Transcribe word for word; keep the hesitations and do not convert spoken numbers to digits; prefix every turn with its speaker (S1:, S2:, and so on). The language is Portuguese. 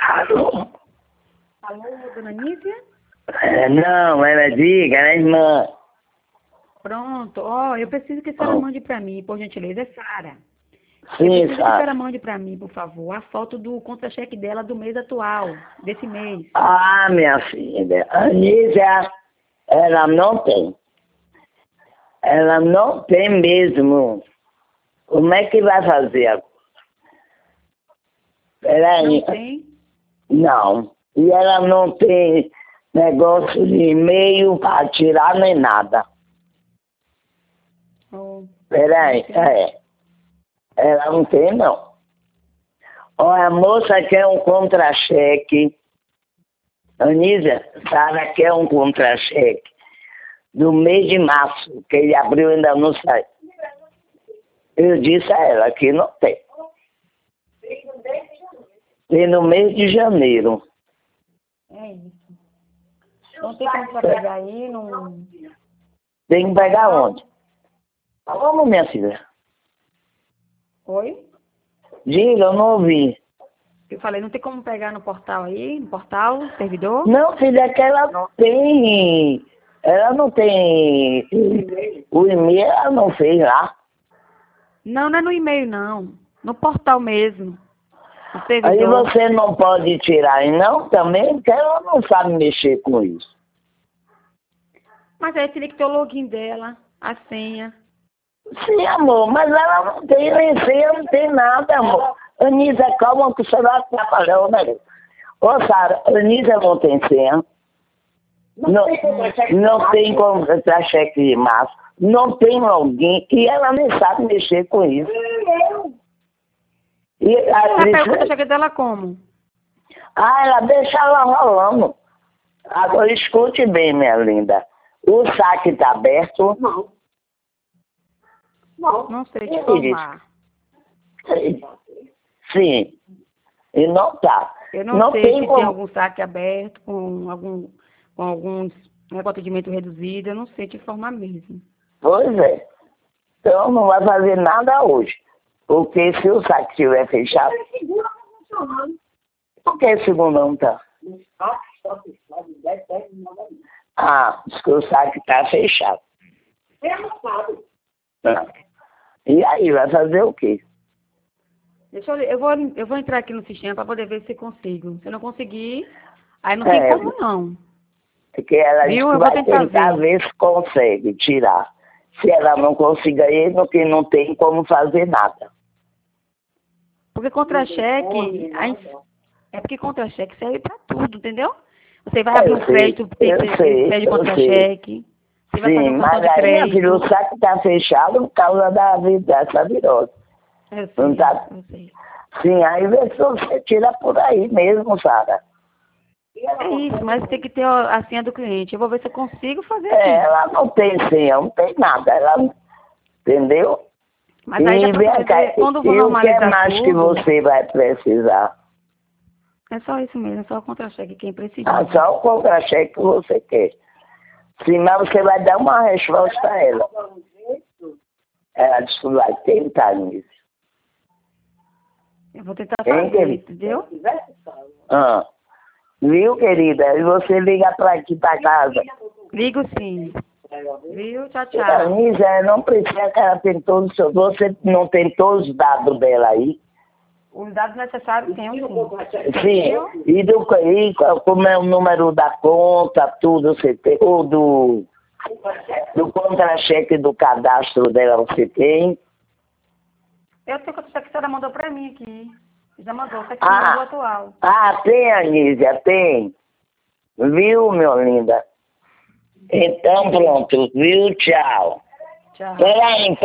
S1: Alô?
S2: Alô, dona Nízia?
S1: É, não, ela diga, ela é irmã.
S2: Pronto. Ó, eu preciso que a senhora mande para mim, por gentileza. É Sara. Eu
S1: Sim,
S2: preciso que a senhora
S1: Sara.
S2: mande para mim, por favor, a foto do contra-cheque dela do mês atual, desse mês.
S1: Ah, minha filha, a Anísia, ela não tem. Ela não tem mesmo. Como é que vai fazer agora? Peraí.
S2: Não tem?
S1: Não. E ela não tem negócio de e-mail para tirar nem nada.
S2: Oh,
S1: Peraí, é. Ela não tem, não. Olha, a moça quer um contra-cheque. Anísia, Sara quer um contra-cheque do mês de março, que ele abriu e ainda não saiu. Eu disse a ela que não tem. Tem no mês de janeiro.
S2: é isso. Não tem como pra pegar aí, não...
S1: Tem que pegar onde? Vamos, minha filha.
S2: Oi?
S1: Diga, eu não ouvi.
S2: Eu falei, não tem como pegar no portal aí, no portal, servidor?
S1: Não, filha, é que ela não tem. Ela não tem. O e-mail ela não fez lá.
S2: Não, não é no e-mail, não. No portal mesmo. No
S1: Aí
S2: servidor.
S1: você não pode tirar, e não também, porque ela não sabe mexer com isso.
S2: Mas aí teria que ter o login dela, a senha.
S1: Sim, amor, mas ela não tem nem senha, não tem nada, amor. Anísia, calma que você vai atrapalhar, né? Ô, Sara, Anísia não tem senha. Não, não tem como entrar cheque de março. Não tem login e ela nem sabe mexer com isso. E a
S2: Ela pega o
S1: Cris-
S2: contra-cheque dela como?
S1: Ah, ela deixa ela rolando. Agora escute bem, minha linda. O saque está aberto? Não. Não.
S2: Não sei te informar.
S1: Sim. E não tá.
S2: Eu não,
S1: Não
S2: sei
S1: tem
S2: se
S1: como.
S2: tem algum saque aberto, com algum com alguns né, com atendimento reduzido, eu não sei te informar mesmo.
S1: Pois é. Então não vai fazer nada hoje. Porque se o saque estiver fechado. Por que o segundo não tá? Ah, diz que o saque está fechado. Ah. E aí, vai fazer o quê?
S2: Deixa eu, eu vou eu vou entrar aqui no sistema para poder ver se consigo. Se eu não conseguir, aí não
S1: É,
S2: tem como não.
S1: Porque ela disse
S2: Viu?
S1: que
S2: Eu vou
S1: vai
S2: tentar
S1: tentar
S2: ver.
S1: ver se consegue tirar. Se ela não conseguir isso, que não tem como fazer nada.
S2: Porque contra-cheque, a ins- é porque contra-cheque serve para tudo, entendeu? Você vai
S1: É,
S2: abrir
S1: eu
S2: um
S1: sei,
S2: crédito, tem,
S1: eu
S2: tem,
S1: sei,
S2: pede
S1: eu sei.
S2: contra-cheque. Você vai fazer
S1: Sim,
S2: um cartão
S1: mas
S2: de
S1: aí, minha filha,
S2: crédito.
S1: o saco está fechado por causa da, dessa virose.
S2: Eu
S1: Não
S2: sei,
S1: tá?
S2: eu sei.
S1: Sim, aí vê se você tira por aí mesmo, Sara.
S2: É isso, mas tem que ter a senha do cliente. Eu vou ver se eu consigo fazer
S1: É,
S2: aqui.
S1: ela não tem senha, não tem nada. Ela, entendeu?
S2: Mas aí dá
S1: E
S2: para
S1: vem
S2: você
S1: cá,
S2: ver, quando eu vou
S1: e o que
S2: normalizar
S1: mais que
S2: tudo,
S1: você vai precisar?
S2: é só isso mesmo, é só o contra-cheque, quem precisa.
S1: Ah, só o contra-cheque que você quer. Sim, mas você vai dar uma resposta a ela. Ela disse que vai tentar nisso.
S2: Eu vou tentar
S1: Hein,
S2: fazer,
S1: querida?
S2: entendeu?
S1: Ah, viu, querida? E você liga pra aqui pra casa.
S2: Ligo sim. Viu? Tchau,
S1: A
S2: tchau.
S1: Nízia, não precisa que ela tem todos os seus... Você não tem todos os dados dela aí?
S2: Os dados necessários tem, sim.
S1: Sim. E, do, e como é o número da conta, tudo você tem? Ou do, do contra-cheque do cadastro dela você tem?
S2: Eu tenho contra-cheque que a senhora mandou pra mim aqui. Já mandou, só que
S1: Ah.
S2: mandou atual.
S1: Ah, tem, Anísia, tem. Viu, meu linda? Então pronto, viu? Tchau.
S2: Tchau.
S1: Peraí,